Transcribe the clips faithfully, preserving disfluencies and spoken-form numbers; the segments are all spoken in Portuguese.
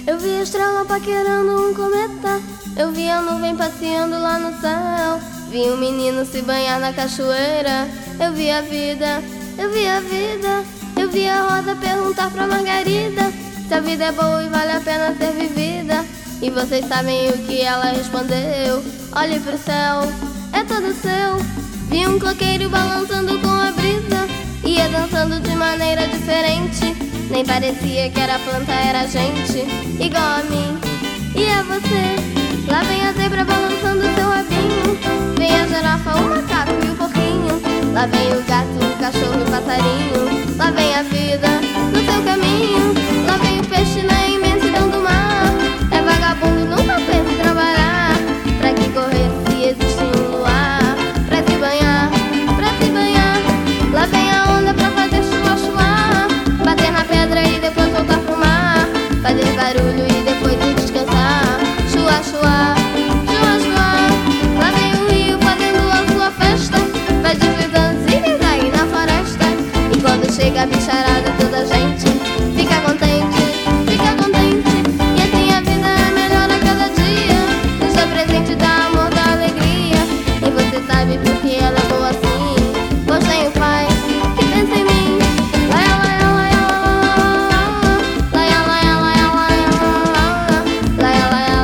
Eu vi a estrela paquerando um cometa, eu vi a nuvem passeando lá no céu, vi um menino se banhar na cachoeira. Eu vi a vida, eu vi a vida, eu vi a Rosa perguntar pra Margarida se a vida é boa e vale a pena ser vivida. E vocês sabem o que ela respondeu: olhe pro céu, é todo seu. Vi um coqueiro balançando com a brisa, ia dançando de maneira diferente. Nem parecia que era planta, era gente, igual a mim e a você. Lá vem a zebra balançando seu rabinho, vem a girafa, o macaco e o porquinho. Lá vem o gato, o cachorro e o passarinho. Lá vem a vida no seu caminho. Lá vem o peixe na imensidão do mar. É vagabundo e nunca pensa em trabalhar. Pra que correr se existe um luar? Pra se banhar, pra se banhar. Lá vem a onda pra fazer chua-chua, bater na pedra e depois voltar pro mar, fazer barulho e depois ir descansar. Chua-chua, chua-chua. Lá vem o rio fazendo a sua festa, vai deslizando e vem cair na floresta. E quando chega a bicharada toda a gente fica contente, fica contente. E assim a vida é melhor a cada dia, nos dá presente, dá amor, dá alegria. E você sabe por que ela é boa assim? Pois tem o pai que pensa em mim. Laia, laia, laia, laia, laia, laia, laia, laia, laia,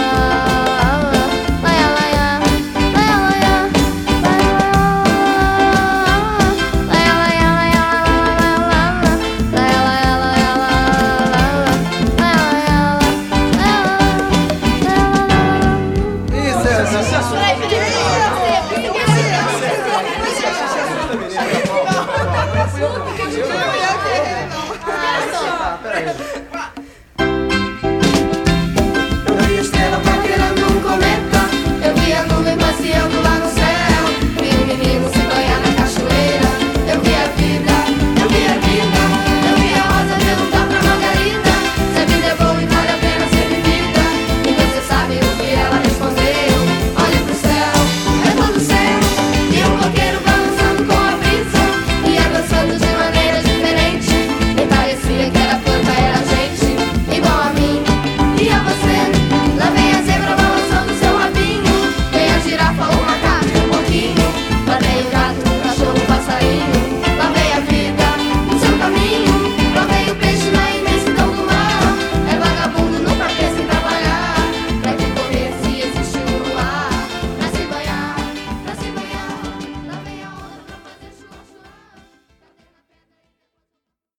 laia, laia, Peraí.